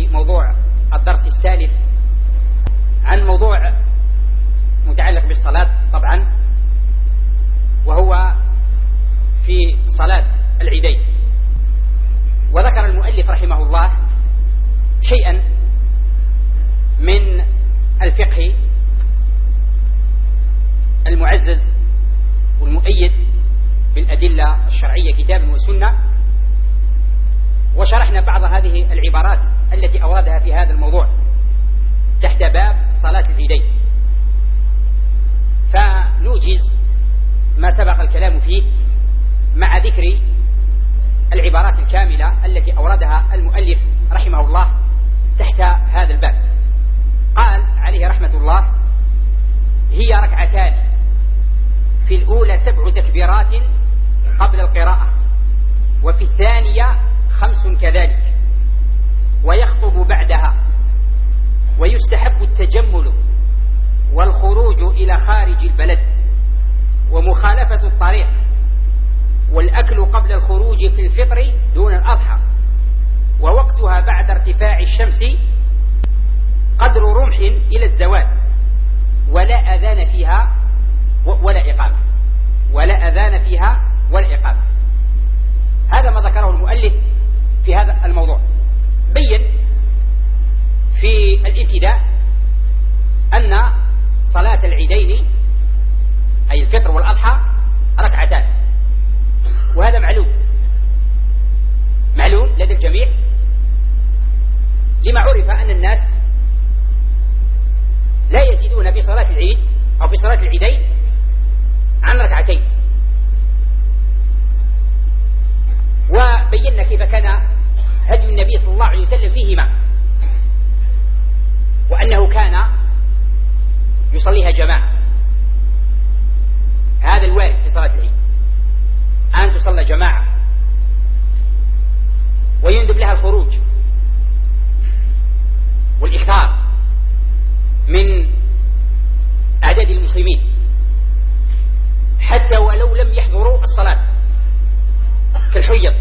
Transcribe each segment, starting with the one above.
موضوع الدرس السالف عن موضوع متعلق بالصلاة طبعا، وهو في صلاة العيدين. وذكر المؤلف رحمه الله شيئا من الفقه المعزز والمؤيد بالأدلة الشرعية كتابا وسنة، وشرحنا بعض هذه العبارات التي أوردها في هذا الموضوع تحت باب صلاة العيدين، فنوجز ما سبق الكلام فيه مع ذكر العبارات الكاملة التي أوردها المؤلف رحمه الله تحت هذا الباب. قال عليه رحمة الله: هي ركعتان، في الأولى 7 تكبيرات قبل القراءة، وفي الثانية 5 كذلك، ويخطب بعدها، ويستحب التجمل والخروج إلى خارج البلد ومخالفة الطريق، والأكل قبل الخروج في الفطر دون الأضحى، ووقتها بعد ارتفاع الشمس قدر رمح إلى الزوال، ولا أذان فيها ولا إقامة، ولا أذان فيها ولا إقامة. هذا ما ذكره المؤلف في هذا الموضوع. بين في الابتداء أن صلاة العيدين أي الفطر والأضحى ركعتان، وهذا معلوم لدى الجميع، لما عرف أن الناس لا يزيدون في صلاة العيد أو في صلاة العيدين عن ركعتين. وبينا كيف كان هدي النبي صلى الله عليه وسلم فيهما، وأنه كان يصليها جماعة. هذا الوارد في صلاة العيد أن تصلى جماعة، ويندب لها الخروج والإكثار من أعداد المسلمين حتى ولو لم يحضروا الصلاة كالحيض،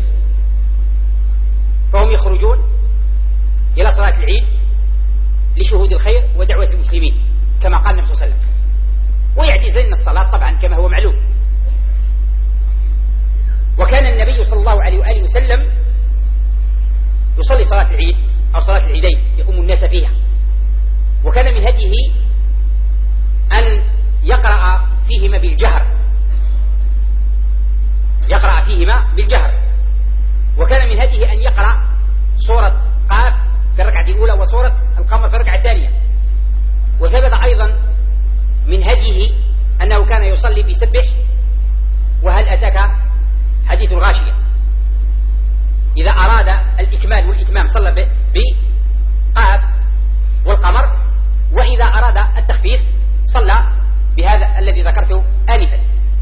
فهم يخرجون إلى صلاة العيد لشهود الخير ودعوة المسلمين كما قال النبي صلى الله عليه وسلم، ويعتزلن الصلاة طبعا كما هو معلوم. وكان النبي صلى الله عليه وآله وسلم يصلي صلاة العيد أو صلاة العيدين يؤم الناس فيها، وكان من هديه أن يقرأ فيهما بالجهر، وكان من هديه أن يقرأ سورة قاف في الركعة الأولى وسورة القمر في الركعة الثانية. وثبت أيضا من هديه أنه كان يصلي بسبح وهل أتاك حديث الغاشية. إذا أراد الإكمال والإتمام صلى بقاف والقمر، وإذا أراد التخفيف صلى بهذا الذي ذكرته آنفا.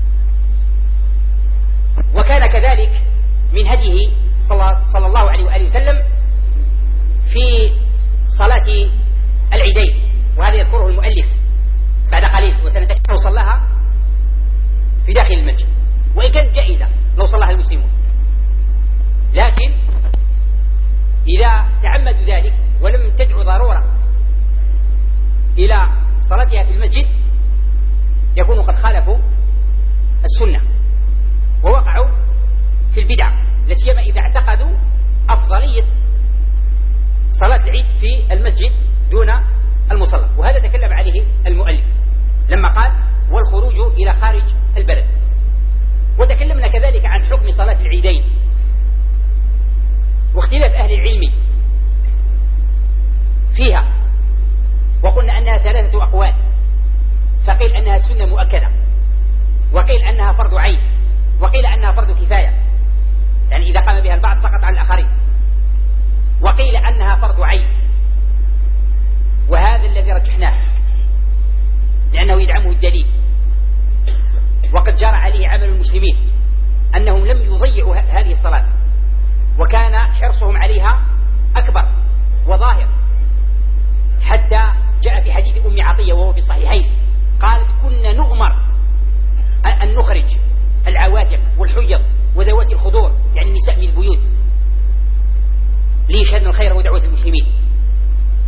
وكان كذلك من هديه صلى الله عليه وآله وسلم في صلاة العيدين، وهذا يذكره المؤلف بعد قليل، وسنتكلم صلاها في داخل المسجد، وإن كانت جائزة لو صلاها المسلمون، لكن إذا تعمدوا ذلك ولم تدعو ضرورة إلى صلاتها في المسجد يكونوا قد خالفوا السنة ووقعوا في البدع، لا سيما إذا اعتقدوا أفضلية صلاة العيد في المسجد دون المصلى. وهذا تكلم عليه المؤلف لما قال والخروج إلى خارج البلد. وتكلمنا كذلك عن حكم صلاة العيدين واختلاف أهل العلم فيها، وقلنا أنها 3 أقوال، فقيل أنها سنة مؤكدة، وقيل أنها فرض عين، وقيل أنها فرض كفاية، يعني إذا قام بها البعض سقط عن الآخرين، وقيل أنها فرض عين. وهذا الذي رجحناه لأنه يدعمه الدليل، وقد جرى عليه عمل المسلمين أنهم لم يضيعوا هذه الصلاة، وكان حرصهم عليها أكبر وظاهر، حتى جاء في حديث أم عطية وهو في الصحيحين قالت كنا نؤمر أن نخرج العواتق والحيض وذوات الخدور، يعني النساء من البيوت، ليشهدن الخير ودعوة المسلمين،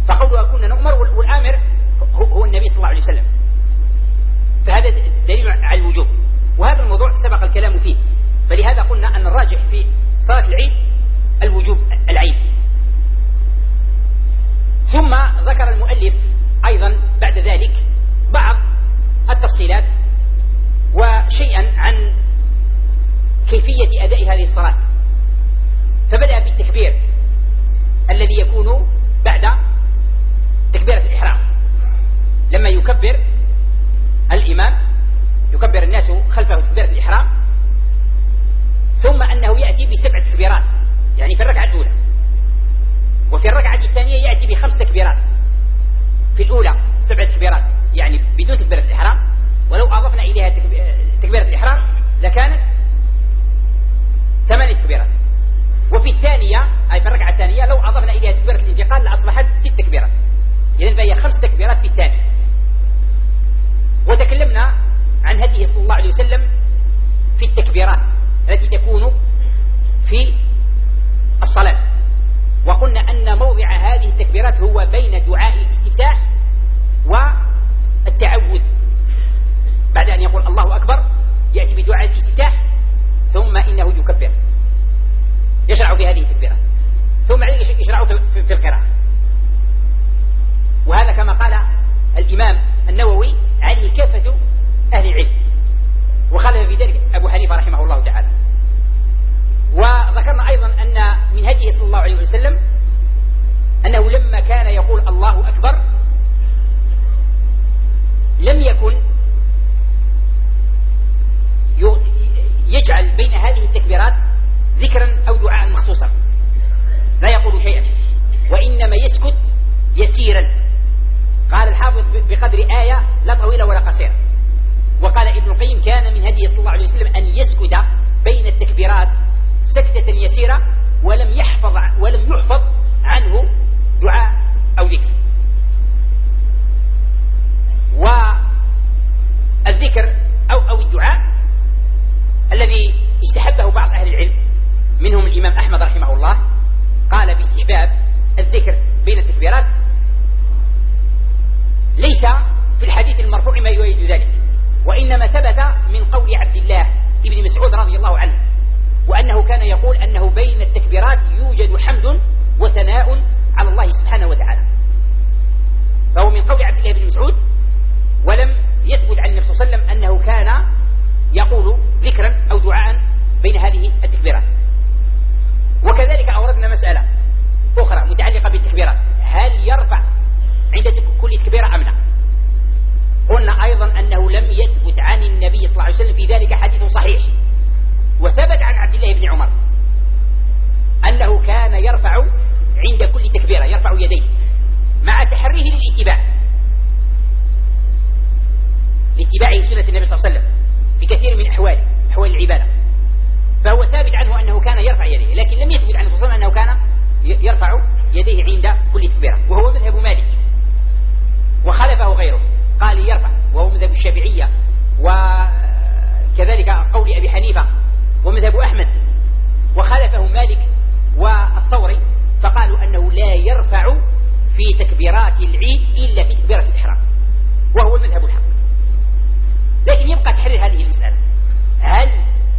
فقولها كنا نؤمر، والآمر هو النبي صلى الله عليه وسلم، فهذا دليل على الوجوب. وهذا الموضوع سبق الكلام فيه، فلهذا قلنا أن الراجح في صلاة العيد الوجوب العين. ثم ذكر المؤلف أيضا بعد ذلك بعض التفصيلات وشيئا عن كيفية أداء هذه الصلاة، فبدأ بالتكبير الذي يكون بعد تكبيرة الإحرام. لما يكبر الإمام يكبر الناس خلفه تكبيرة الإحرام، ثم أنه يأتي ب7 تكبيرات، يعني في الركعة الأولى، وفي الركعة الثانية يأتي ب5 تكبيرات. في الأولى 7 تكبيرات يعني بدون تكبيرة الإحرام، ولو أضفنا إليها تكبيرة الإحرام لكانت 8 تكبيرات. وفي الثانية أي في الركعة الثانية لو أضفنا إليها تكبيرة الانتقال لأصبحت 6 تكبيرات، إذن فهي 5 تكبيرات في الثانية. وتكلمنا عن هديه صلى الله عليه وسلم في التكبيرات التي تكون في الصلاة، وقلنا أن موضع هذه التكبيرات هو بين دعاء الاستفتاح والتعوذ. بعد أن يقول الله أكبر يأتي بدعاء الاستفتاح، ثم إنه يكبر يشرع في هذه التكبيرات، ثم يشرع في القراءة. وهذا كما قال الإمام النووي عليه كافة أهل العلم، وخالف في ذلك أبو حنيفة رحمه الله تعالى. وذكرنا أيضا أن من هديه صلى الله عليه وسلم أنه لما كان يقول الله أكبر لم يكن يجعل بين هذه التكبيرات ذكرا أو دعاء مخصوصا، لا يقول شيئا، وإنما يسكت يسيرا. قال الحافظ بقدر آية لا طويلة ولا قصيرة. وقال ابن القيم كان من هديه صلى الله عليه وسلم أن يسكت بين التكبيرات سكتة يسيرة ولم يحفظ عنه دعاء أو ذكر. والذكر أو الدعاء الذي استحبه بعض أهل العلم منهم الإمام أحمد رحمه الله قال باستحباب الذكر بين التكبيرات، ليس في الحديث المرفوع ما يؤيد ذلك، وإنما ثبت من قول عبد الله ابن مسعود رضي الله عنه، وأنه كان يقول أنه بين التكبيرات يوجد حمد وثناء على الله سبحانه وتعالى، فهو من قول عبد الله بن مسعود، ولم يثبت عن النبي صلى الله عليه وسلم أنه كان يقول ذكرا أو دعاء بين هذه التكبيرات. وكذلك أوردنا مسألة أخرى متعلقة بالتكبيرات، هل يرفع عند كل تكبيرة أم لا؟ قلنا أيضا أنه لم يثبت عن النبي صلى الله عليه وسلم في ذلك حديث صحيح، وثبت عن عبد الله بن عمر أنه كان يرفع عند كل تكبيرة، يرفع يديه مع تحريه لاتباع سنة النبي صلى الله عليه وسلم في كثير من أحوال العبادة، فهو ثابت عنه أنه كان يرفع يديه، لكن لم يثبت عنه صلى الله عليه وسلم أنه كان يرفع يديه عند كل تكبيرة، وهو مذهب مالك وخالفه غيره قال يرفع، وهو مذهب الشافعية وكذلك قول أبي حنيفة ومذهب أحمد، وخالفه مالك والثوري فقالوا أنه لا يرفع في تكبيرات العيد إلا في تكبيرة الإحرام، وهو المذهب الحق. لكن يبقى تحرير هذه المسألة، هل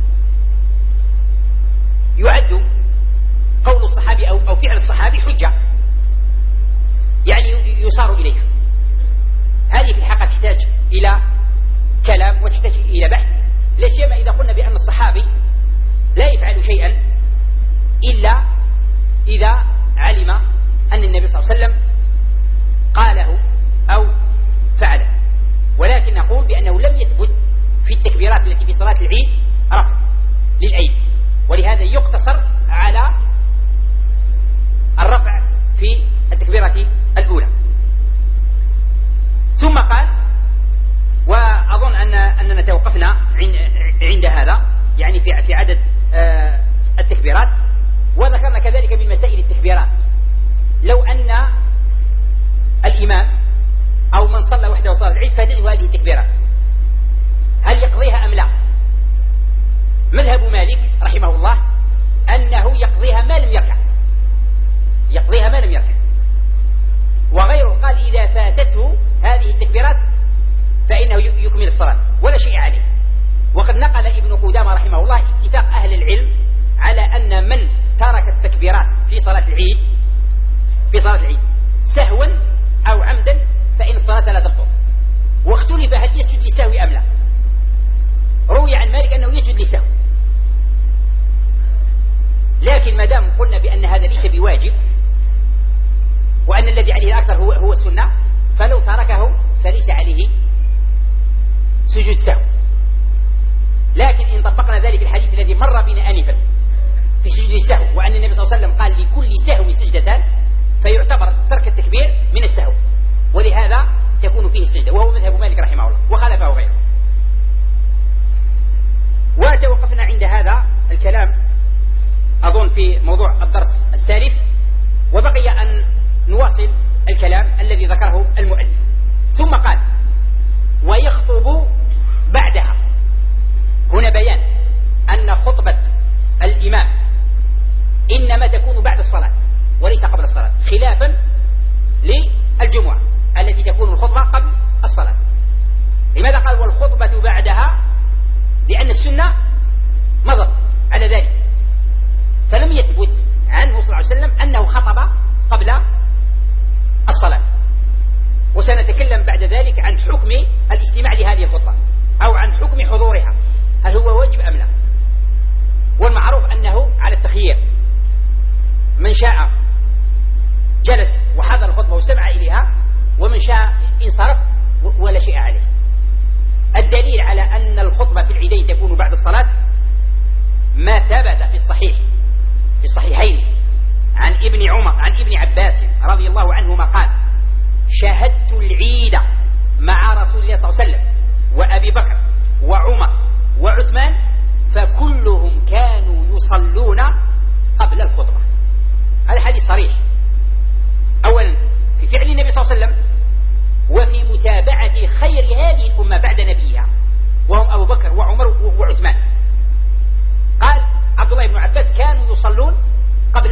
يعد قول الصحابي أو فعل الصحابي حجة يعني يصار إليها؟ هذه في الحقيقة تحتاج إلى كلام وتحتاج إلى بحث، لا سيما إذا قلنا بأن الصحابي لا يفعل شيئا إلا إذا علم أن النبي صلى الله عليه وسلم قاله أو فعله، ولكن نقول بأنه لم يثبت في التكبيرات التي في صلاة العيد رفع للأيدي، ولهذا يقتصر على الرفع في التكبيرة الأولى. ثم قال، وأظن أننا توقفنا عند هذا يعني في عدد التكبيرات، وذكرنا كذلك من مسائل التكبيرات لو أن الإمام أو من صلى وحده صلاة العيد فاتته هذه التكبيرات هل يقضيها أم لا؟ مذهب مالك رحمه الله أنه يقضيها ما لم يركع، وغيره قال إذا فاتته هذه التكبيرات فإنه يكمل الصلاة ولا شيء عليه. وقد نقل ابن قدامة رحمه الله اتفاق أهل العلم على أن من ترك التكبيرات في صلاة العيد سهوا أو عمدا فإن الصلاة لا تبطل. واختلف هل يسجد لسهو أم لا. روي عن مالك أنه يسجد لسهو، لكن ما دام قلنا بأن هذا ليس بواجب وأن الذي عليه الأكثر هو السنة، فلو تركه فليس عليه سجود سهو. لكن إن طبقنا ذلك الحديث الذي مر بنا آنفا في سجود السهو، وأن النبي صلى الله عليه وسلم قال لكل سهو سجدتان، فيعتبر ترك التكبير من السهو، ولهذا تكون فيه السجدة، وهو مذهب مالك رحمه الله وخالفه غيره. وتوقفنا عند هذا الكلام أظن في موضوع الدرس السالف، وبقي أن نواصل الكلام الذي ذكره المؤلف. ثم قال ويخطب بعدها. هنا بيان أن خطبة الإمام إنما تكون بعد الصلاة وليس قبل الصلاة، خلافا للجمعة التي تكون الخطبة قبل الصلاة. لماذا قال والخطبة بعدها؟ لأن السنة مضت على ذلك، فلم يثبت عنه صلى الله عليه وسلم أنه خطب قبل الصلاة. وسنتكلم بعد ذلك عن حكم الاستماع لهذه الخطبة أو عن حكم حضورها، هل هو واجب أم لا. والمعروف أنه على التخيير، من شاء جلس وحضر الخطبة واستمع إليها، ومن شاء انصرف ولا شيء عليه. الدليل على أن الخطبة في العيدين تكون بعد الصلاة ما ثبت في الصحيحين عن ابن عباس رضي الله عنهما قال شاهدت العيد مع رسول الله صلى الله عليه وسلم وأبي بكر وعمر وعثمان فكلهم كانوا يصلون قبل الخطبة. هذا حديث صريح، أولا في فعل النبي صلى الله عليه وسلم وفي متابعة خير هذه الأمة بعد نبيها وهم أبو بكر وعمر وعثمان. قال عبد الله بن عباس كانوا يصلون قبل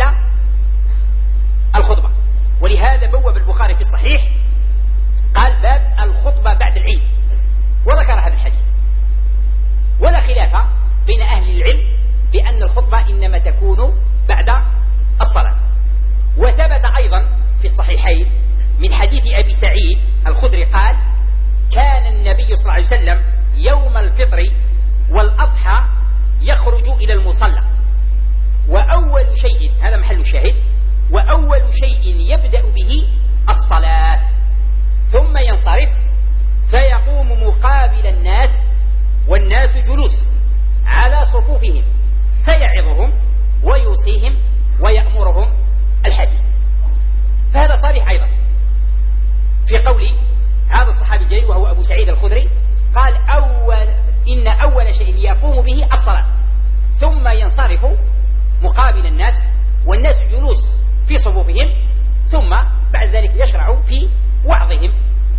الخطبة، ولهذا بوب البخاري في الصحيح قال باب الخطبة بعد العيد وذكر هذا الحديث. ولا خلاف بين أهل العلم بأن الخطبة إنما تكون بعد الصلاة. وثبت أيضا في الصحيحين من حديث أبي سعيد الخدري قال كان النبي صلى الله عليه وسلم يوم الفطر والأضحى يخرج إلى المصلى، وأول شيء، هذا محل الشاهد، وأول شيء يبدأ به الصلاة، ثم ينصرف فيقوم مقابل الناس والناس جلوس على صفوفهم فيعظهم ويوصيهم ويأمرهم الحديث. فهذا صريح أيضا في قول هذا الصحابي الجليل وهو أبو سعيد الخدري قال إن أول شيء يقوم به الصلاة، ثم ينصرف مقابل الناس والناس جلوس في صفوفهم، ثم بعد ذلك يشرع في وعظهم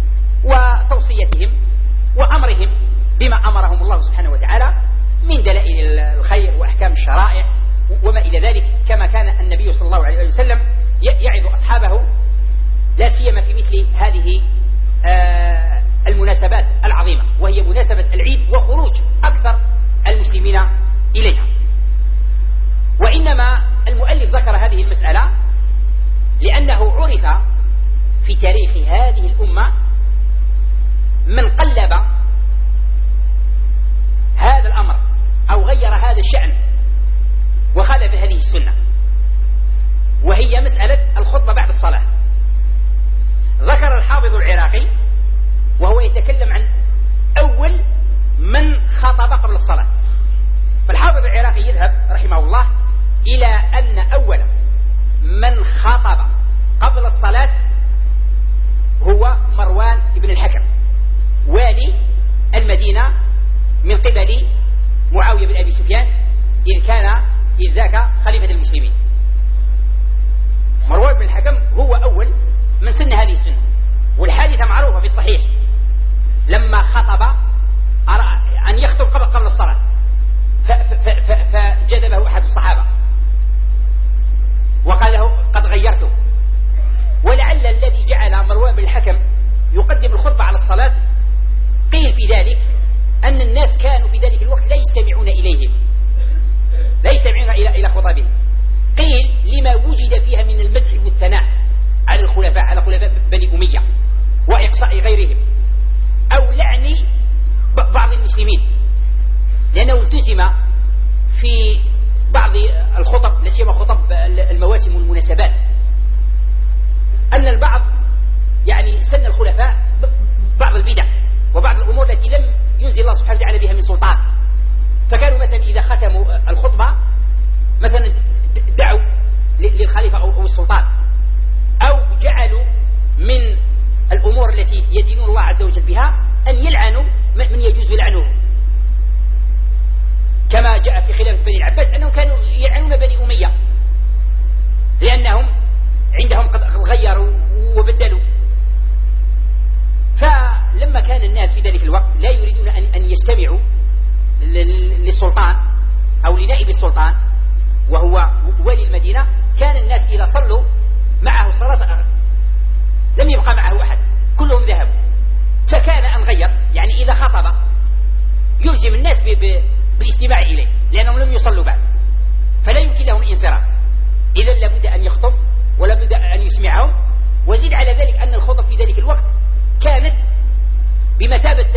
وتوصيتهم وأمرهم بما أمرهم الله سبحانه وتعالى من دلائل الخير وأحكام الشرائع وما إلى ذلك، كما كان النبي صلى الله عليه وسلم يعظ أصحابه لا سيما في مثل هذه المناسبات العظيمة، وهي مناسبة العيد وخروج أكثر المسلمين إليها. وإنما المؤلف ذكر هذه المسألة لأنه عرف في تاريخ هذه الأمة من قلب هذا الأمر أو غير هذا الشأن وخالف هذه السنة، وهي مسألة الخطبة بعد الصلاة. ذكر الحافظ العراقي وهو يتكلم عن أول من خطب قبل الصلاة، فالحافظ العراقي يذهب رحمه الله إلى أن أول من خطب قبل الصلاة هو مروان بن الحكم والي المدينة من قبل معاوية بن أبي سفيان إذ كان إذ ذاك خليفة المسلمين. مروان بن الحكم هو أول من سن هذه السنة، والحادثة معروفة في الصحيح لما خطب أن يخطب قبل الصلاة فجذبه أحد الصحابة وقال له قد غيرته. ولعل الذي جعل سن الخلفاء بعض البدع وبعض الأمور التي لم ينزل الله سبحانه وتعالى بها من سلطان. فكانوا مثلا إذا ختموا الخطبة مثلا دعوا للخليفة أو السلطان، أو جعلوا من الأمور التي يدينون الله عز وجل بها أن يلعنوا من يجوز لعنه، كما جاء في خلافة بني العباس أنهم كانوا يلعنون بني أمية لأنهم عندهم قد غيروا وبدلوا. فلما كان الناس في ذلك الوقت لا يريدون أن يجتمعوا للسلطان أو لنائب السلطان وهو ولي المدينة، كان الناس إذا صلوا معه صلاة لم يبقى معه أحد، كلهم ذهبوا. فكان أن غير، يعني إذا خطب يلزم الناس بالاستماع إليه لأنهم لم يصلوا بعد، فلا يمكن لهم الانصراف، إذا لابد أن يخطب ولابد أن يسمعهم. وزيد على ذلك أن الخطب في ذلك الوقت كانت بمثابة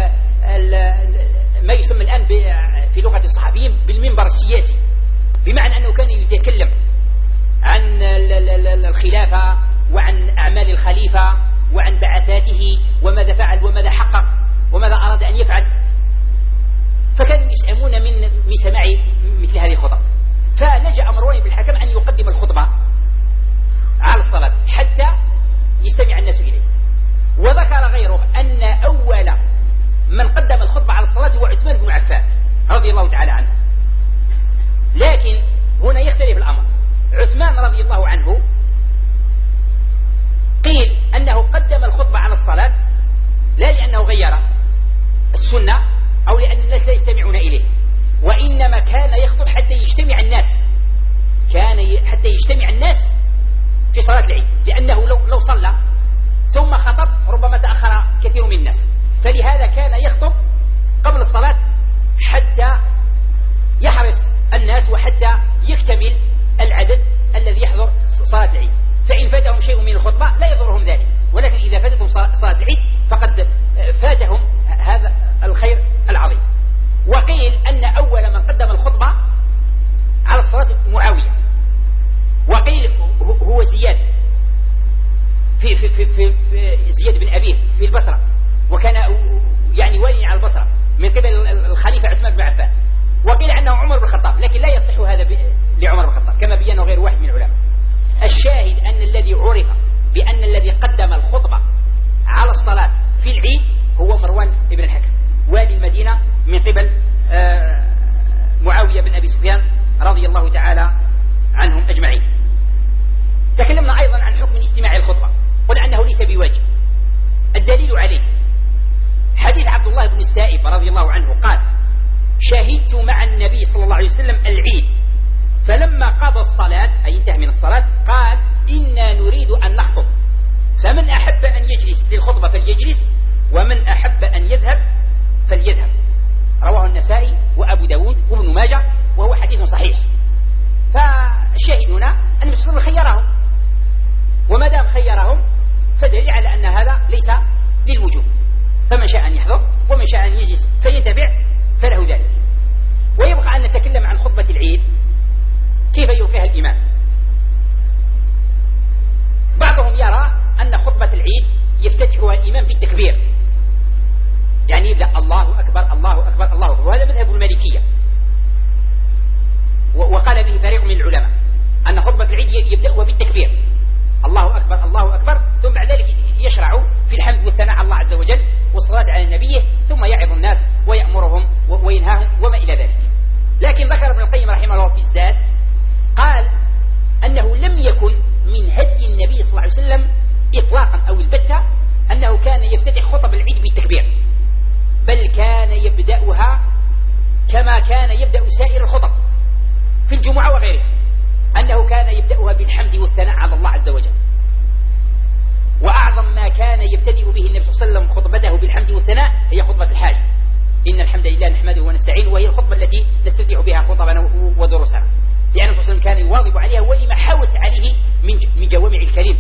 ما يسمى الآن في لغة الصحفيين بالمنبر السياسي، بمعنى أنه كان يتكلم عن الخلافة وعن أعمال الخليفة وعن بعثاته وماذا فعل وماذا حقق وماذا أراد أن يفعل، فكانوا يسأمون من سماع مثل هذه الخطب. فلجأ مروان بن الحكم أن يقدم الخطبة على الصلاة حتى يستمع الناس إليه. وذكر غيره أن أول من قدم الخطبة على الصلاة هو عثمان بن عفان رضي الله تعالى عنه. لكن هنا يختلف الأمر. عثمان رضي الله عنه قيل أنه قدم الخطبة على الصلاة لا لأنه غير السنة أو لأن الناس لا يستمعون إليه، وإنما كان يخطب حتى يجتمع الناس، حتى يجتمع الناس في صلاة العيد، لأنه لو صلى ثم خطب ربما تأخر كثير من الناس، فلهذا كان يخطب قبل الصلاة حتى يحرص الناس وحتى يكتمل العدد الذي يحضر صلاة العيد. فإن فاتهم شيء من الخطبة لا يضرهم ذلك، ولكن إذا فاتتهم صلاة العيد فقد فاتهم هذا الخير العظيم. وقيل أن أول من قدم الخطبة على الصلاة معاوية، وقيل هو زياد في زياد بن أبيه في البصرة، وكان يعني والي على البصرة من قبل الخليفة عثمان بن عفان. وقيل أنه عمر بن الخطاب، لكن لا يصح هذا لعمر بن الخطاب كما بينه غير واحد من العلماء. الشاهد أن الذي عرف بأن الذي قدم الخطبة على الصلاة في العيد هو مروان بن الحكم والي المدينة من قبل معاوية بن أبي سفيان رضي الله تعالى عنهم أجمعين. تكلمنا أيضا عن حكم استماع الخطبة، قلنا أنه ليس بواجب. الدليل عليه حديث عبد الله بن السائب رضي الله عنه قال: شهدت مع النبي صلى الله عليه وسلم العيد، فلما قضى الصلاة أي انتهى من الصلاة قال: إنا نريد أن نخطب، فمن أحب أن يجلس للخطبة فليجلس، ومن أحب أن يذهب فليذهب. رواه النسائي وأبو داود وابن ماجه وهو حديث صحيح. فالشاهد هنا أن النبي صلى الله عليه وسلم خيرهم، وما دام خيرهم فدليل على أن هذا ليس للوجوب، فمن شاء أن يحضر ومن شاء أن يجلس فينتفع فله ذلك. ويبقى أن نتكلم عن خطبة العيد كيف يلقيها الإمام. بعضهم يرى أن خطبة العيد يفتتحها الإمام بالتكبير، يعني يبدأ الله أكبر الله أكبر الله أكبر، وهذا مذهب المالكية، وقال به فريق من العلماء أن خطبة العيد يبدأها بالتكبير الله أكبر الله أكبر، ثم بعد ذلك يشرع في الحمد والثناء على الله عز وجل والصلاة على نبيه، ثم يعظ الناس ويأمرهم وينهاهم وما إلى ذلك. لكن ذكر ابن القيم رحمه الله في الزاد قال أنه لم يكن من هدي النبي صلى الله عليه وسلم إطلاقا أو البتة أنه كان يفتتح خطب العيد بالتكبير، بل كان يبدأها كما كان يبدأ سائر الخطب في الجمعة وغيرها، أنه كان يبدأها بالحمد والثناء على الله عز وجل. وأعظم ما كان يبتدئ به النبي صلى الله عليه وسلم خطبته بالحمد والثناء هي خطبة الحاج: إن الحمد لله نحمده ونستعينه، وهي الخطبة التي نستفتح بها خطبنا ودروسنا، لأن النبي صلى الله عليه وسلم كان يواظب عليها ولما حوت عليه من جوامع الكلم.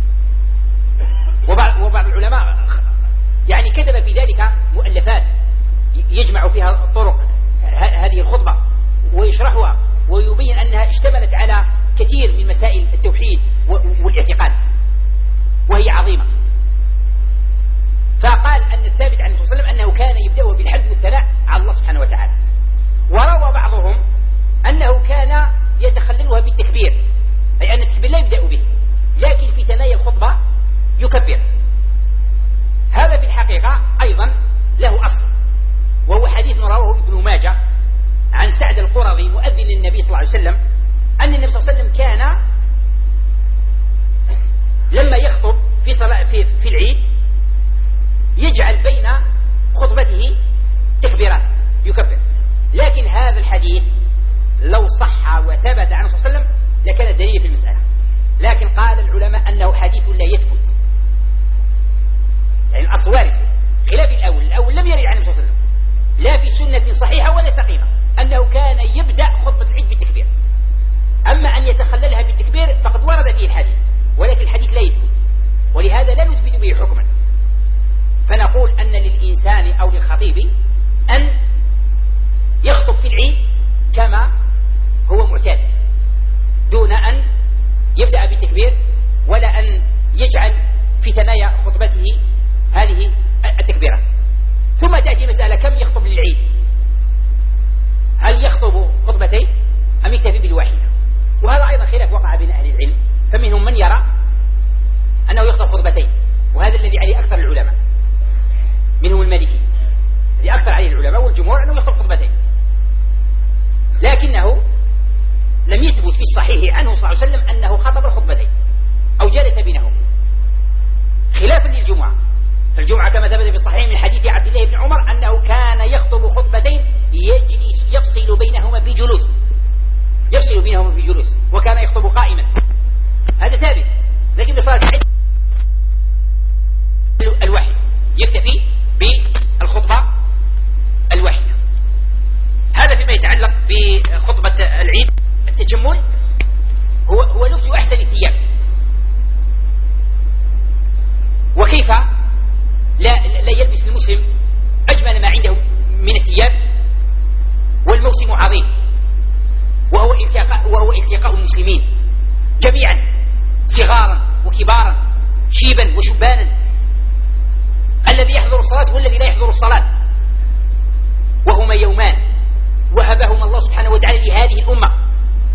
وبعض العلماء يعني كتب في ذلك مؤلفات يجمع فيها طرق هذه الخطبة ويشرحها ويبين أنها اشتملت على كثير من مسائل التوحيد والاعتقاد، وهي عظيمة. لما يخطب في صلاة في العيد يجعل بين خطبته تكبيرات يكبر، لكن هذا الحديث لو صح وثبت عنه صلى الله عليه وسلم لكان دليل في المسألة، لكن قال العلماء أنه حديث لا يثبت، يعني الأصل وارد خلاف الأول لم يرد عنه صلى الله عليه وسلم لا في سنة صحيحة ولا سقيمة أنه كان يبدأ خطبة العيد بالتكبير، أما أن يتخللها بالتكبير فقد ورد فيه الحديث، ولكن الحديث لا يثبت، ولهذا لا نثبت به حكما، فنقول أن للإنسان أو للخطيب أن يخطب في العيد كما هو معتاد دون أن يبدأ بالتكبير، ولا أن يجعل في ثنايا خطبته هذه التكبيرات. ثم تأتي مسألة كم يخطب للعيد، هل يخطب خطبتين أم يكتفي بالواحدة؟ وهذا أيضا خلاف وقع بين أهل العلم، فمنهم من يرى أنه يخطب خطبتين، وهذا الذي عليه أكثر العلماء، منهم المالكي الذي أكثر عليه العلماء والجمهور أنه يخطب خطبتين، لكنه لم يثبت في الصحيح عنه صلى الله عليه وسلم أنه خطب الخطبتين أو جلس بينهم، خلافا للجمعة. فالجمعة كما ثبت في الصحيح من حديث عبد الله بن عمر أنه كان يخطب خطبتين يجلس يفصل بينهما بجلوس، وكان يخطب قائما، هذا ثابت. لكن بصلاة العيد الواحد يكتفي بالخطبة الواحدة. هذا فيما يتعلق بخطبة العيد. التجمل هو لبس أحسن الثياب، وكيف لا يلبس المسلم أجمل ما عنده من الثياب والموسم عظيم، وهو التقاء المسلمين جميعا صغارا وكبارا شيبا وشبانا، الذي يحضر الصلاة والذي لا يحضر الصلاة، وهما يومان وهبهما الله سبحانه وتعالى لهذه الأمة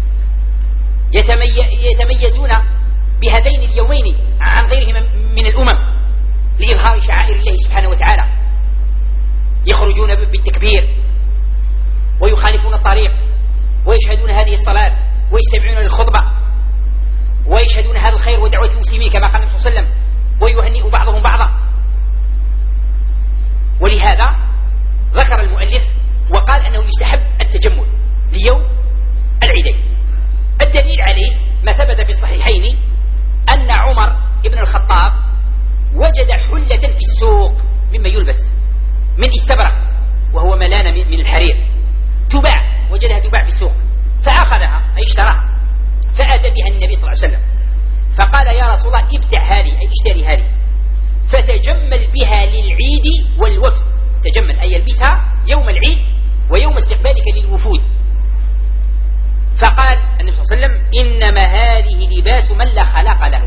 يتميزون بهذين اليومين عن غيرهما من الأمم لإظهار شعائر الله سبحانه وتعالى، يخرجون بالتكبير ويخالفون الطريق ويشهدون هذه الصلاة ويستمعون للخطبة ويشهدون هذا الخير ودعوة المسلمين كما قال النبي صلى الله عليه وسلم، ويهنئ بعضهم بعضا. ولهذا ذكر المؤلف وقال أنه يستحب التجمل ليوم العيدين. الدليل عليه ما ثبت في الصحيحين أن عمر بن الخطاب وجد حلة في السوق مما يلبس من استبرق، وهو ملان من الحرير، تباع، وجدها تباع في السوق فأخذها أي اشتراها، فأتى بها النبي صلى الله عليه وسلم فقال يا رسول الله ابتع هذه أي اشتري هذه، فتجمل بها للعيد والوفد، تجمل أي يلبسها يوم العيد ويوم استقبالك للوفود. فقال النبي صلى الله عليه وسلم إنما هذه لباس من لا خلق له،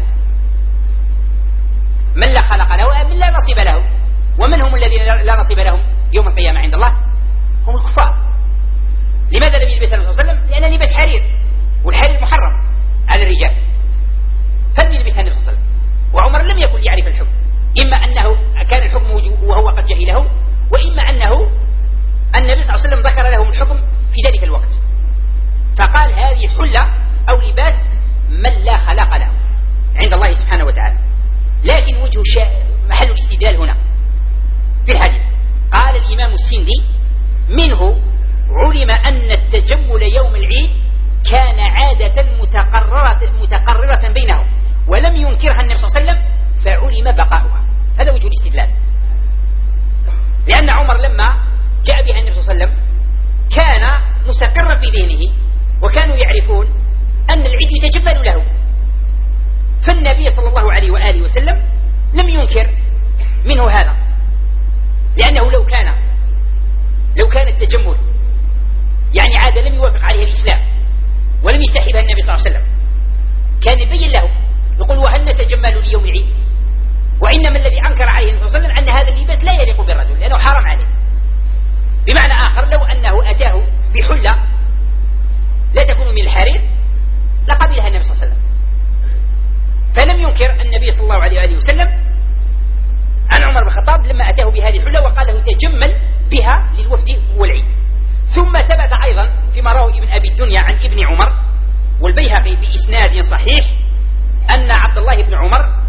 من لا خلق له من لا نصيب له. ومن هم الذين لا نصيب لهم يوم القيامة عند الله؟ هم الكفار. لماذا لم يلبسها النبي صلى الله عليه وسلم؟ لأن لبس حرير، والحرير محرم على الرجال، فلم يلبسها النبي صلى الله عليه وسلم. وعمر لم يكن يعرف الحكم، إما أنه كان الحكم وهو قد جهله، وإما أنه النبي صلى الله عليه وسلم ذكر لهم الحكم في ذلك الوقت، فقال هذه حلة أو لباس من لا خلاق له عند الله سبحانه وتعالى. لكن وجه محل الاستدلال هنا في الحديث. قال الإمام السندي منه علم أن التجمل يوم العيد كان عادة متقررة بينهم ولم ينكرها النبي صلى الله عليه وسلم فعلم بقاؤها. هذا وجه الاستدلال، لأن عمر لما جاء بها النبي صلى الله عليه وسلم كان مستقرا في ذهنه، وكانوا يعرفون أن العيد يتجمل له، فالنبي صلى الله عليه وآله وسلم لم ينكر منه هذا، لأنه لو كان التجمل يعني عادة لم يوافق عليها الإسلام ولم يستحبها النبي صلى الله عليه وسلم كان يبين له، يقول وهل نتجمل ليوم العيد؟ وإنما الذي أنكر عليه النبي صلى الله عليه وسلم أن هذا اللباس لا يليق بالرجل لأنه حرام عليه. بمعنى آخر لو أنه أتاه بحلة لا تكون من الحرير لقبلها النبي صلى الله عليه وسلم، فلم ينكر النبي صلى الله عليه وآله وسلم عن عمر بن الخطاب لما أتاه بهذه الحلة وقال له تجمل بها للوفد والعيد. ثم ثبت أيضا فيما رواه ابن أبي الدنيا عن ابن عمر والبيهقي بإسناد صحيح أن عبد الله بن عمر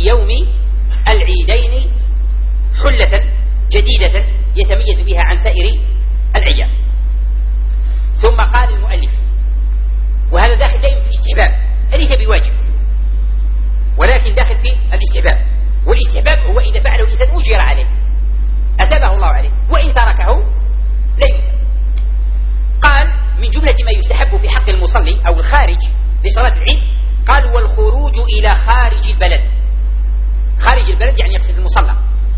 يوم العيدين حلة جديدة يتميز بها عن سائر الأيام. ثم قال المؤلف، وهذا داخل دائما في الاستحباب، ليس بواجب ولكن داخل في الاستحباب، والاستحباب هو إذا فعله الإنسان أجر عليه أثابه الله عليه، وإن تركه لا يثاب. قال من جملة ما يستحب في حق المصلي أو الخارج لصلاة العيد، قال والخروج إلى خارج البلد. خارج البلد يعني يقصد المصلى،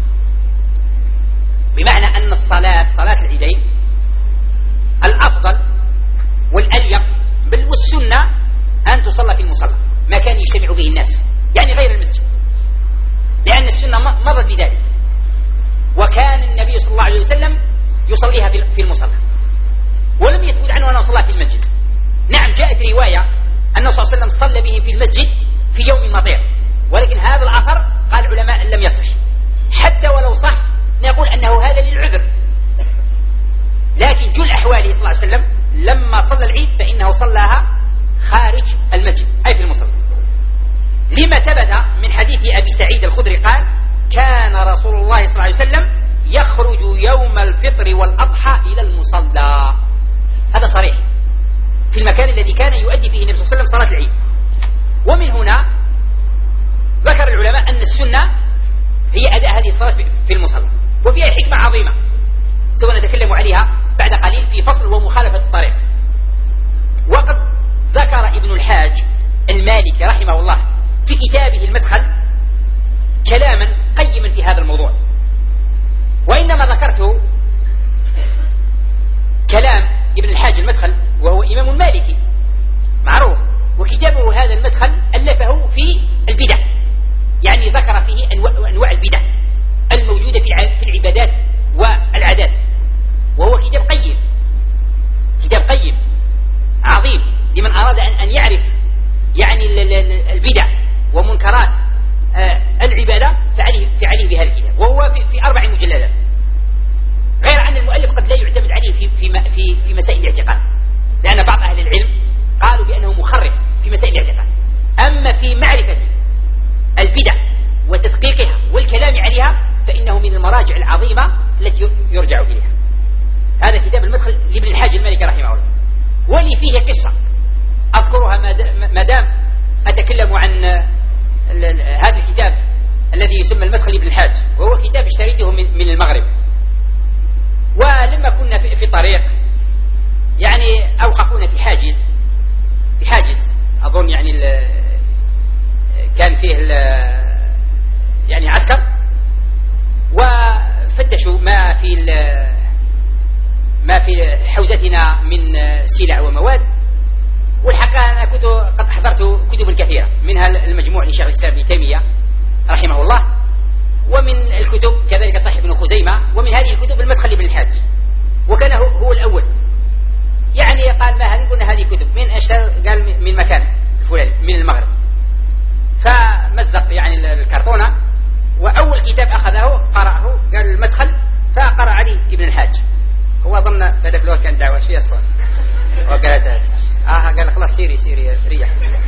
بمعنى أن صلاة العيدين الأفضل والأليق بل والسنة أن تصلى في المصلى، مكان يجتمع به الناس، يعني غير المسجد، لأن السنة مضت بذلك، وكان النبي صلى الله عليه وسلم يصليها في المصلى، ولم يثبت عنه أنه صلى في المسجد. نعم جاءت رواية أنه صلى الله عليه وسلم صلى به في المسجد في يوم مطير، ولكن هذا الأثر قال العلماء لم يصح، حتى ولو صح نقول أنه هذا للعذر، لكن جل أحواله صلى الله عليه وسلم لما صلى العيد فإنه صلاها خارج المسجد أي في المصلى، لما ثبت من حديث أبي سعيد الخدري قال كان رسول الله صلى الله عليه وسلم يخرج يوم الفطر والأضحى إلى المصلى. هذا صريح في المكان الذي كان يؤدي فيه النبي صلى الله عليه وسلم صلاة العيد. ومن هنا ذكر العلماء أن السنة هي أداء هذه الصلاة في المصلى، وفيها حكمة عظيمة سوف نتكلم عليها بعد قليل في فصل ومخالفة الطريق. وقد ذكر ابن الحاج المالكي رحمه الله في كتابه المدخل كلاما قيما في هذا الموضوع، وإنما ذكرت كلام ابن الحاج المدخل وهو إمام مالكي معروف، وكتابه هذا المدخل ألفه في البدع، يعني ذكر فيه أنواع البدع الموجودة في العبادات والعادات، وهو كتاب قيم عظيم لمن أراد أن يعرف يعني البدع ومنكرات العبادة فعليه بهذا الكتاب، وهو في 4 مجلدات، غير أن المؤلف قد لا يعتمد عليه في مسائل الاعتقاد، لأن بعض أهل العلم قالوا بأنه مخرف في مسائل الاعتقاد. أما في معرفة البدع وتدقيقها والكلام عليها فإنه من المراجع العظيمة التي يرجع إليها. هذا كتاب المدخل لابن الحاج المالكي رحمه الله، ولي فيه قصة أذكرها ما دام أتكلم عن هذا الكتاب الذي يسمى المدخل لابن الحاج، وهو كتاب اشتريته من المغرب. ولما كنا في طريق يعني أوقفونا في حاجز أظن يعني كان فيه يعني عسكر، وفتشوا ما في حوزتنا من سلع ومواد. والحقيقة أنا كنت قد أحضرت كتب كثيرة، منها المجموع لشيخ الإسلام ابن تيمية رحمه الله، ومن الكتب كذلك صحيح ابن خزيمة، ومن هذه الكتب المدخل لابن الحاج، وكان هو الأول. يعني قال ما هذه؟ قلنا هذه كتب من اشترى، قال من مكان الفلاني من المغرب، فمزق يعني الكرتونة، وأول كتاب أخذه قرأه قال المدخل، فقرأ عليه ابن الحاج. هو ظن في ذاك الوقت كان دعوة شوية أصلا، وقال قال خلاص سيري ريح.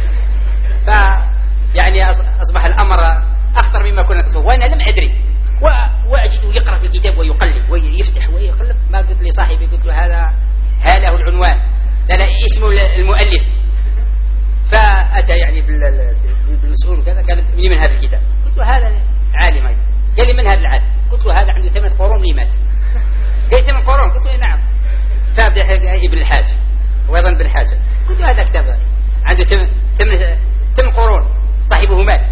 فيعني أصبح الأمر أخطر مما كنا نتصور، وأنا لم أدري، وأجده يقرأ في الكتاب ويقلب ويفتح ويقلب. ما قلت لي صاحبي، قلت له هذا هو العنوان، لا اسم المؤلف. فأتى يعني بالمسؤول كذا، قال من هذا الكتاب؟ قلت له هذا عالم. قال لي من هذا العالم؟ قلت له هذا عنده 8 قرون لي مات. قال 8 قرون؟ قلت له نعم. فابدأ ابن الحاج وأيضا ابن حاجة، قلت له هذا كتاب عنده 8 قرون صاحبه مات.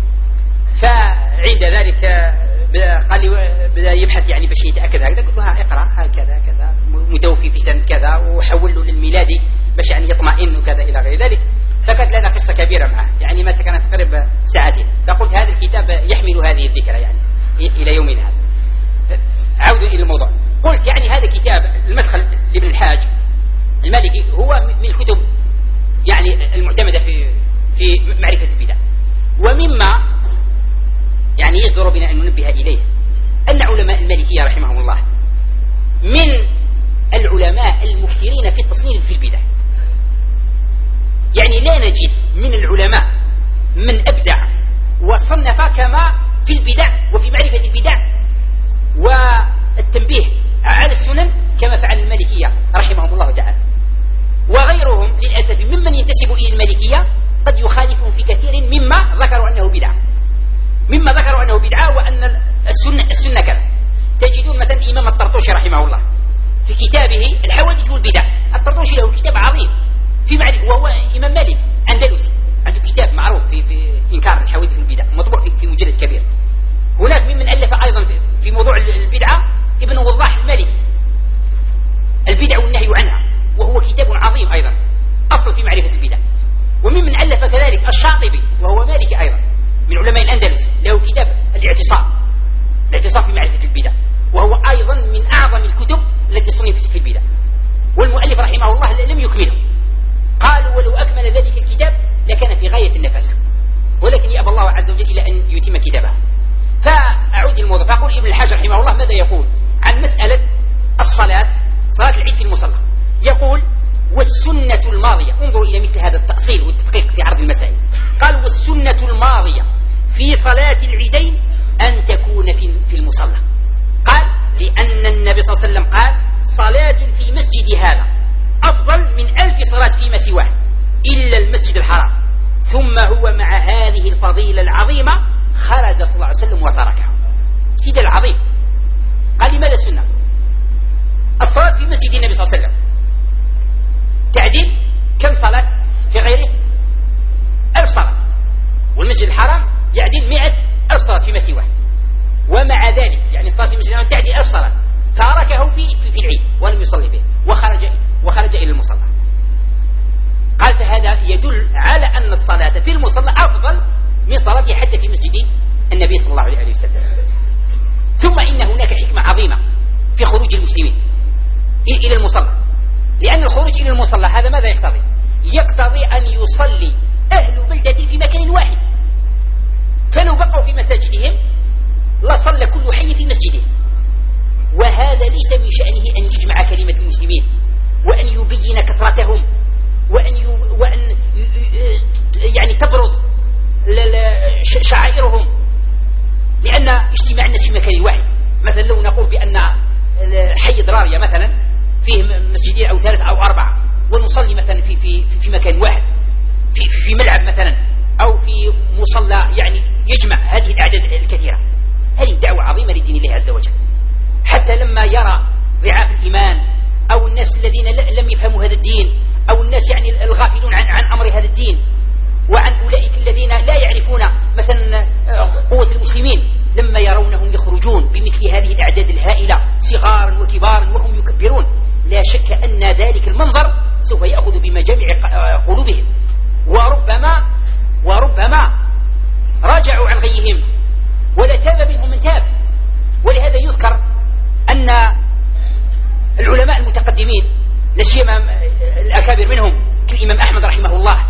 فعند ذلك قال لي بدأ يبحث يعني باش يتأكد هكذا. قلت له اقرأ هكذا كذا متوفي في سنة كذا، وحول له للميلادي باش يعني يطمئن وكذا إلى غير ذلك. فكانت لنا قصة كبيرة معه، يعني ما سكنت تقريبا ساعتين. فقلت هذا الكتاب يحمل هذه الذكرى يعني إلى يومنا هذا. عود إلى الموضوع، قلت يعني هذا كتاب المدخل لابن الحاج المالكي هو من الكتب يعني المعتمدة في معرفة البدع. ومما يعني يجدر بنا أن ننبه إليه أن علماء المالكية رحمهم الله من العلماء المكثرين في التصنيف في البدع، يعني لا نجد من العلماء من أبدع وصنف كما في البدع وفي معرفة البدع والتنبيه على السنن كما فعل المالكية رحمهم الله تعالى. وغيرهم للأسف ممن ينتسب إلى المالكية قد يخالفهم في كثير مما ذكروا أنه بدعة وأن السنة كذا. تجدون مثلا الإمام الطرطوشي رحمه الله في كتابه الحوادث والبدع. الطرطوشي له كتاب عظيم في معرفة، وهو إمام مالك أندلسي، عنده كتاب معروف في إنكار الحوادث والبدع مطبوع في مجلد كبير. هناك ممن ألف أيضا في موضوع البدعة ابن وضاح المالكي، البدع والنهي عنها، وهو كتاب عظيم أيضا أصل في معرفة البدع. وممن ألف كذلك الشاطبي وهو مالكي أيضا من علماء الأندلس، له كتاب الاعتصام في معرفة البدع، وهو أيضا من أعظم الكتب التي صنفت في البدع. والمؤلف رحمه الله لم يكمله، قالوا ولو أكمل ذلك الكتاب لكان في غاية النفاسة، ولكن يأبى الله عز وجل إلى أن يتم كتابه. فأعود الموضوع، فأقول ابن الحجر رحمه الله ماذا يقول عن مسألة صلاة العيد في المصلى؟ يقول والسنة الماضية، انظروا إلى مثل هذا التأصيل والتدقيق في عرض المسائل. قال والسنة الماضية في صلاة العيدين أن تكون في المصلى. قال لأن النبي صلى الله عليه وسلم قال صلاة في مسجد هذا أفضل من 1000 صلاة فيما سواه إلا المسجد الحرام. ثم هو مع هذه الفضيلة العظيمة خرج صلى الله عليه وسلم وتركه. سيد العظيم قال لماذا السنة؟ الصلاة في مسجد النبي صلى الله عليه وسلم تعديل كم صلاة في غيره؟ 1000 صلاة، والمسجد الحرام يعدل 100,000 صلاة فيما سواه. ومع ذلك يعني الصلاة في المسجد الحرام تعدل 1000 صلاة، تركه في العيد ولم يصلي به وخرج إلى المصلى. قال فهذا يدل على أن الصلاة في المصلى أفضل من صلاته حتى في مسجد النبي صلى الله عليه وسلم. ثم إن هناك حكمة عظيمة في خروج المسلمين إلى المصلى، لأن الخروج إلى المصلى هذا ماذا يقتضي؟ يقتضي أن يصلي أهل بلدة في مكان واحد، فلو بقوا في مساجدهم لصلى كل حي في مسجده. وهذا ليس من شأنه أن يجمع كلمة المسلمين وأن يبين كثرتهم وأن يعني تبرز شعائرهم، لأن اجتماع الناس في مكان واحد. مثلا لو نقول بأن حي ضرارية مثلا فيه مسجدين أو 3 أو 4 ونصلي مثلا في مكان واحد في ملعب مثلا أو في مصلى يعني يجمع هذه الأعداد الكثيرة، هذه دعوة عظيمة لدين الله عز وجل. حتى لما يرى ضعاف الإيمان أو الناس الذين لم يفهموا هذا الدين أو الناس يعني الغافلون عن أمر هذا الدين وعن أولئك الذين لا يعرفون مثلا قوة المسلمين، لما يرونهم يخرجون بمثل هذه الأعداد الهائلة صغارا وكبارا وهم يكبرون، لا شك أن ذلك المنظر سوف يأخذ بمجامع قلوبهم، وربما راجعوا عن غيهم ولا تاب منهم من تاب. ولهذا يذكر أن العلماء المتقدمين لا سيما الأكابر منهم كالإمام أحمد رحمه الله،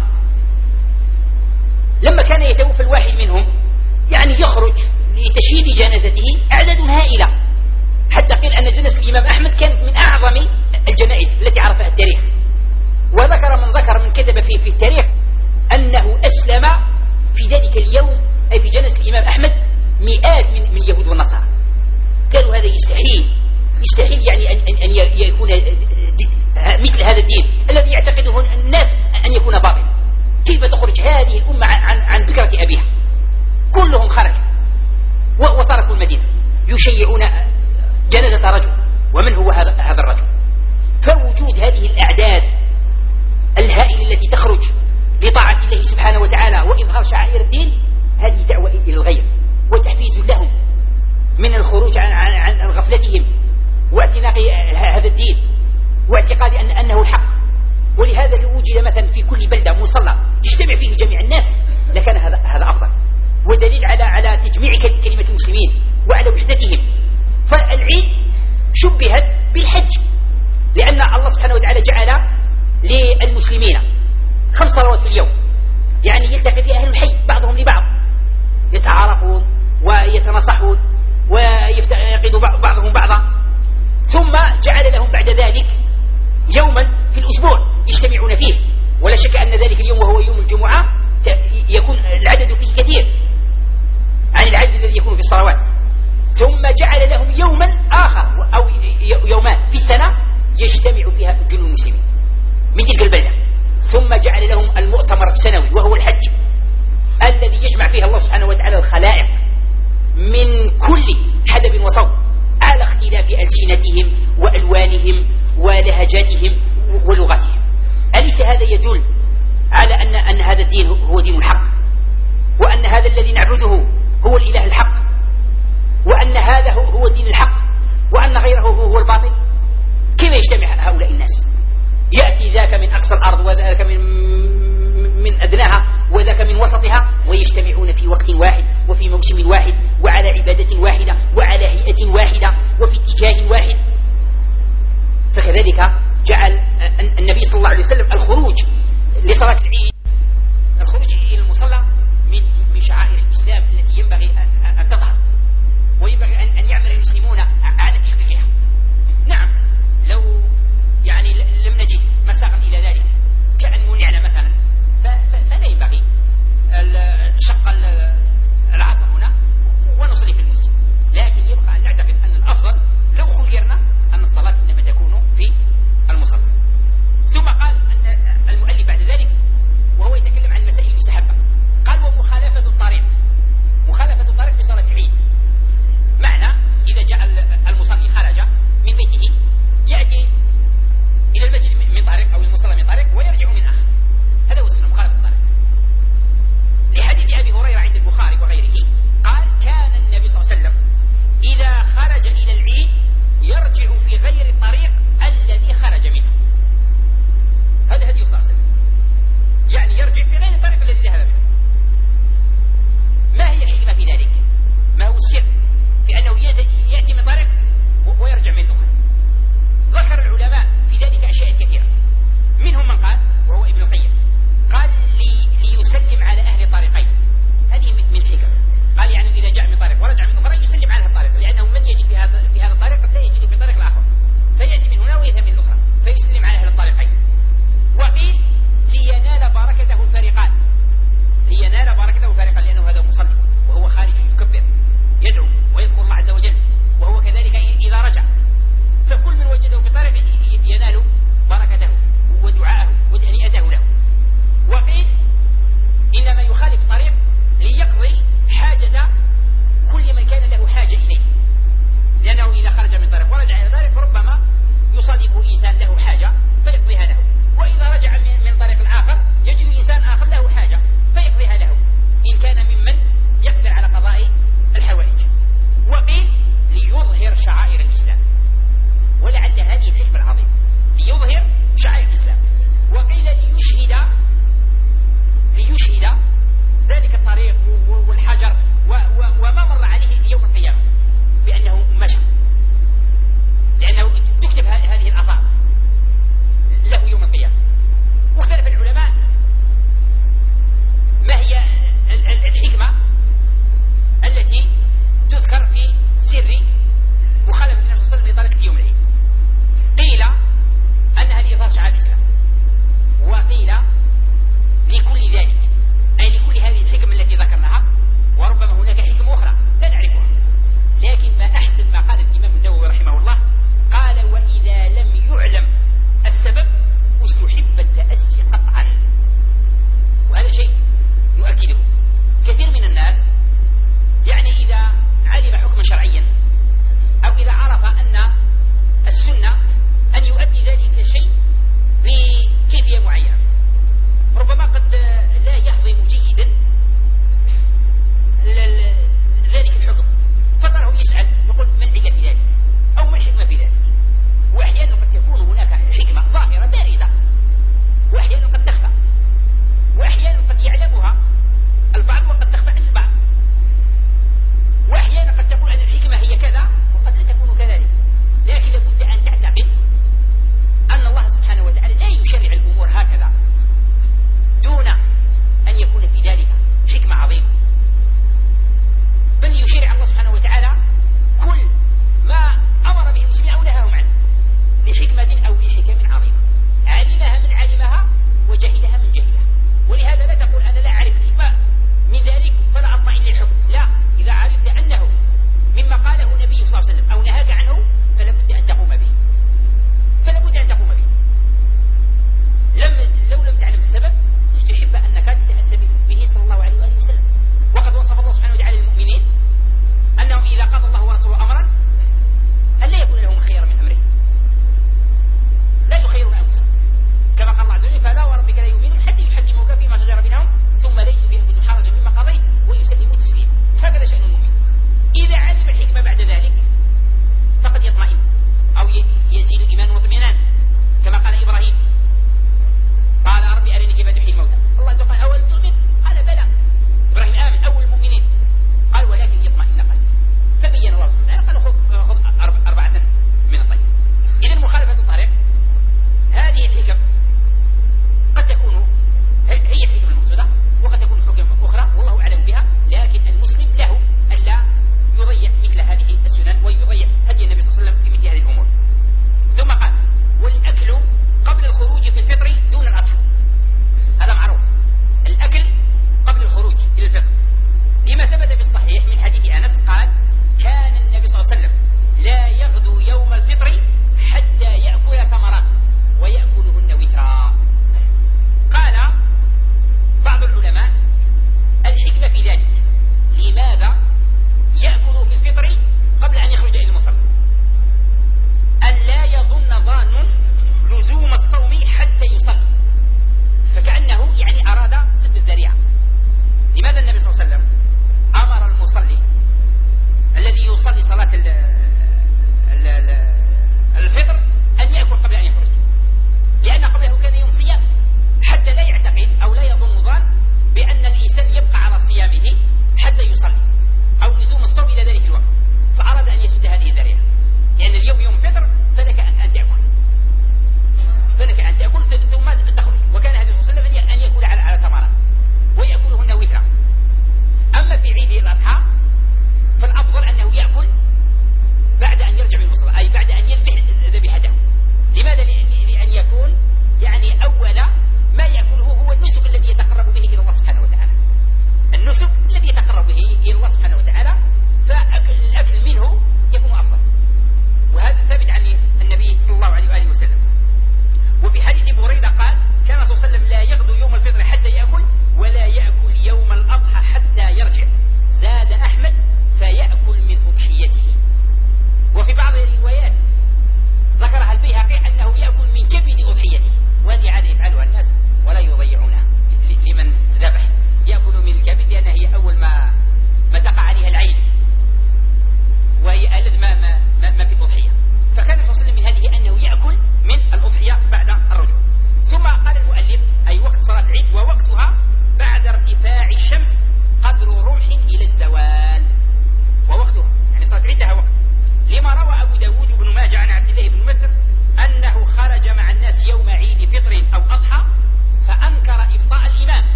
لما كان يتوفى الواحد منهم يعني يخرج لتشييد جنازته أعداد هائلة، حتى قيل أن جنازة الإمام أحمد كانت من أعظم الجنائز التي عرفها التاريخ. وذكر من كتب في التاريخ أنه أسلم في ذلك اليوم أي في جنازة الإمام أحمد مئات من اليهود والنصارى. قالوا هذا يستحيل يعني أن يكون مثل هذا الدين الذي يعتقده الناس أن يكون باطلا. كيف تخرج هذه الأمة عن بكرة أبيها؟ كلهم خرجوا وتركوا المدينة يشيعون جنازة رجل، ومن هو هذا الرجل؟ فوجود هذه الأعداد الهائلة التي تخرج لطاعة الله سبحانه وتعالى وإظهار شعائر الدين، هذه دعوة إلى الغير وتحفيز لهم من الخروج عن غفلتهم واعتناق هذا الدين واعتقاد أنه الحق. ولهذا لو وجد مثلا في كل بلدة مصلى يجتمع فيه جميع الناس لكان هذا أفضل، ودليل على تجميع كلمة المسلمين وعلى وحدتهم. فالعيد شبهت بالحج لأن الله سبحانه وتعالى جعل للمسلمين 5 صلوات في اليوم، يعني يلتقي فيها أهل الحي بعضهم لبعض يتعارفون ويتناصحون ويفتقد بعضهم بعضا، ثم جعل لهم بعد ذلك يوما في الأسبوع يجتمعون فيه، ولا شك أن ذلك اليوم وهو يوم الجمعة يكون العدد فيه كثير، عن العدد الذي يكون في الصلوات، ثم جعل لهم يوما آخر أو يومان في السنة يجتمع فيها جل المسلمين من تلك البلدة، ثم جعل لهم المؤتمر السنوي وهو الحج الذي يجمع فيها الله سبحانه وتعالى الخلائق من كل حدب وصوب على اختلاف ألسنتهم وألوانهم ولهجاتهم ولغتهم. أليس هذا يدل على أن هذا الدين هو دين الحق، وأن هذا الذي نعبده هو الإله الحق، وأن هذا هو دين الحق، وأن غيره هو الباطل؟ كيف يجتمع هؤلاء الناس؟ يأتي ذاك من أقصى الأرض وذاك من أدناها وذاك من وسطها، ويجتمعون في وقت واحد وفي موسم واحد وعلى عبادة واحدة وعلى هيئة واحدة وفي اتجاه واحد. فكذلك جعل النبي صلى الله عليه وسلم الخروج لصلاة العيد، الخروج إلى المصلى من شعائر الإسلام التي ينبغي أن تظهر، وينبغي أن يعمل المسلمون على تحقيقها. نعم، لو يعني لم نجد مساغا إلى ذلك كأن منعنا مثلا، فلا ينبغي شق العصر هنا ونصلي في المسجد، لكن يبقى أن نعتقد أن الأفضل لو خيرنا أن الصلاة إنما تكون في المصلى. ثم قال أن المؤلف بعد ذلك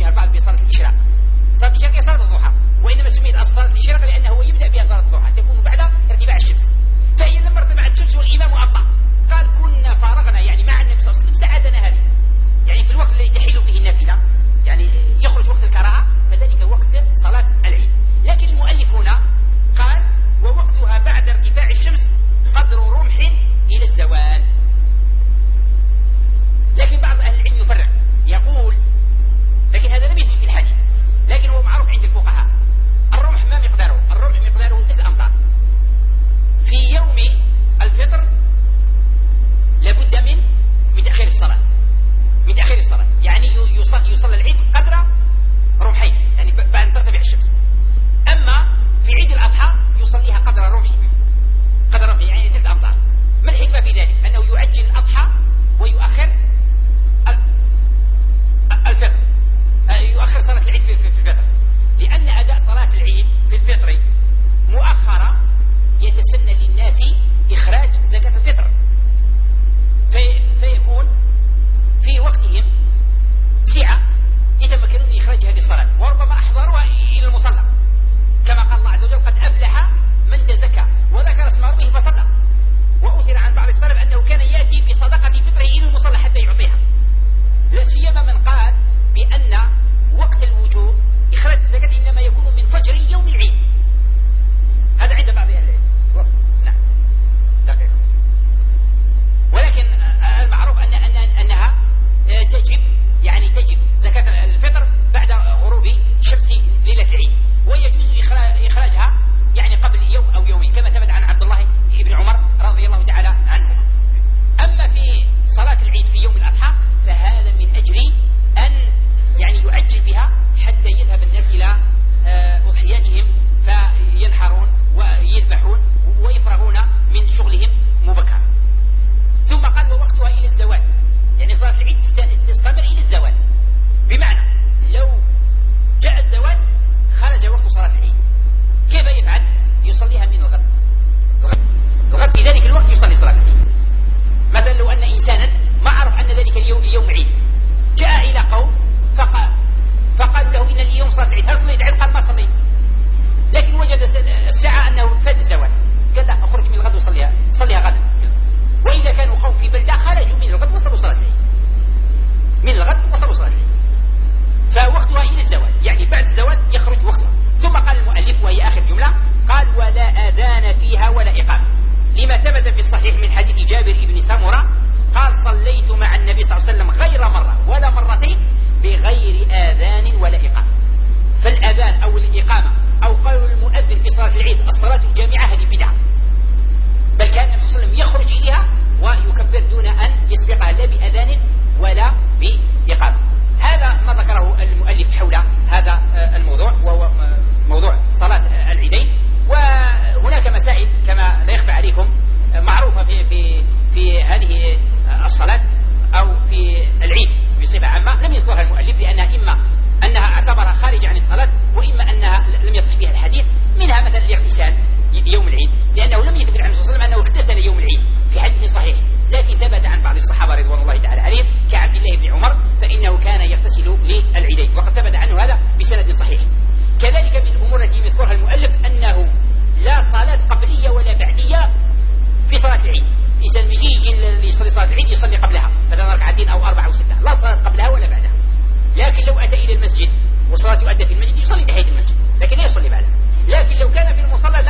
البعض بصلاة الإشراق. صلاة الإشراق هي صلاة الضحى، وإنما سميت صلاة الإشراق لأنه يبدأ بها صلاة الضحى، تكون بعد ارتفاع الشمس. فهي لما ارتفعت الشمس والإمام أبطأ قال كنا فارغنا، يعني مع النبي صلى الله عليه وسلم ساعدنا هذه، يعني في الوقت الذي تحل فيه النافلة، يعني يخرج وقت الكراهة، فذلك وقت صلاة العيد. لكن المؤلف هنا قال ووقتها بعد ارتفاع الشمس قدر رمح إلى الزوال. لكن بعض أهل العلم يفرق يقول، لكن هذا لم يثبت في الحديث، لكن هو معروف عند الفقهاء. الرمح ما مقداره؟ الرمح مقداره 3 أمتار. في يوم الفطر لابد من تأخير الصلاة، من تأخير الصلاة، يعني يصلى العيد قدر رمحين، يعني بعد أن ترتفع الشمس. أما في عيد الأضحى يصليها قدر رمح، يعني 3 أمتار. ما الحكمة في ذلك؟ أنه يعجل الأضحى ويؤخر الفطر، يؤخر صلاة العيد في الفطر، لأن أداء صلاة العيد في الفطر مؤخرة يتسنى للناس إخراج زكاة الفطر، فيكون في وقتهم سعة يتمكنون من إخراج هذه الصلاة، وربما أحضروها إلى المصلى، كما قال الله عز وجل قد أفلح من تزكى وذكر اسم ربه فصلى. وأثر عن بعض السلف أنه كان يأتي بصدقة فطره إلى المصلى حتى يعطيها، لا سيما من قال بأن وقت الوجوب إخراج الزكاة إنما يكون من فجر يوم العيد. هذا عند بعض أهل العلم. نعم دقيقة. ولكن المعروف أنها تجب، يعني تجب زكاة الفطر بعد غروب شمس ليلة العيد، ويجوز إخراجها يعني قبل يوم أو يومين، كما ثبت عن عبد الله بن عمر رضي الله تعالى عنه. أما في صلاة العيد في يوم الأضحى فهذا من أجل أن يعني يعجل بها حتى يذهب الناس إلى أضحياتهم فينحرون ويذبحون ويفرغون من شغلهم مبكرا. ثم قال ووقتها إلى الزوال، يعني صلاة العيد تستمر إلى الزوال، بمعنى لو جاء الزوال خرج وقت صلاة العيد، كيف يفعل؟ يصليها من الغد في ذلك الوقت يصلي صلاة العيد. مثلا لو أن إنسانا ما عرف أن ذلك اليوم يوم عيد، جاء إلى قوم فقالوا له إن اليوم صلاة العيد، هل صليت العيد؟ قال ما صليت، لكن وجد الساعة أنه فات الزوال، قال لا أخرج من الغد وصليها غدا. وإذا كانوا قوم في بلدة خرجوا من الغد وصلوا صلاة العيد، من الغد وصلوا صلاة العيد، فوقتها إلى الزوال، يعني بعد الزوال يخرج وقتها. ثم قال المؤلف وهي آخر جملة، قال ولا أذان فيها ولا إقامة، لما ثبت في الصحيح من حديث جابر بن سمرة قال صليت مع النبي صلى الله عليه وسلم غير مرة ولا مرتين بغير آذان ولا إقامة. فالأذان أو الإقامة أو قول المؤذن في صلاة العيد الصلاة الجامعة هذه بدعة، بل كان النبي صلى الله عليه وسلم يخرج إليها ويكبر دون أن يسبقها لا بأذان ولا بإقامة. هذا ما ذكره المؤلف حول هذا الموضوع، وهو موضوع صلاة العيدين. وهناك مسائل كما لا يخفى عليكم معروفة في هذه الصلاة أو في العيد بصفة عامة لم يذكرها المؤلف، لأنها إما أنها اعتبرها خارج عن الصلاة، وإما أنها لم يصح فيها الحديث. منها مثلا الاغتسال يوم العيد، لأنه لم يثبت عنه صلى الله عليه وسلم أنه اغتسل يوم العيد في حديث صحيح، لكن ثبت عن بعض الصحابة رضوان الله تعالى عليهم كعبد الله بن عمر فإنه كان يغتسل للعيدين، وقد ثبت عنه هذا بسند صحيح. كذلك من الأمور التي يذكرها المؤلف أنه لا صلاة قبلية ولا بعدية في صلاة العيد. إنسان يجي يصلي صلاة العيد يصلي قبلها مثلا 2 أو 4 أو 6، لا صلاة قبلها ولا بعدها. لكن لو أتى إلى المسجد وصلاة يؤدى في المسجد يصلي تحية المسجد، لكن لا يصلي بعدها. لكن لو كان في المصلى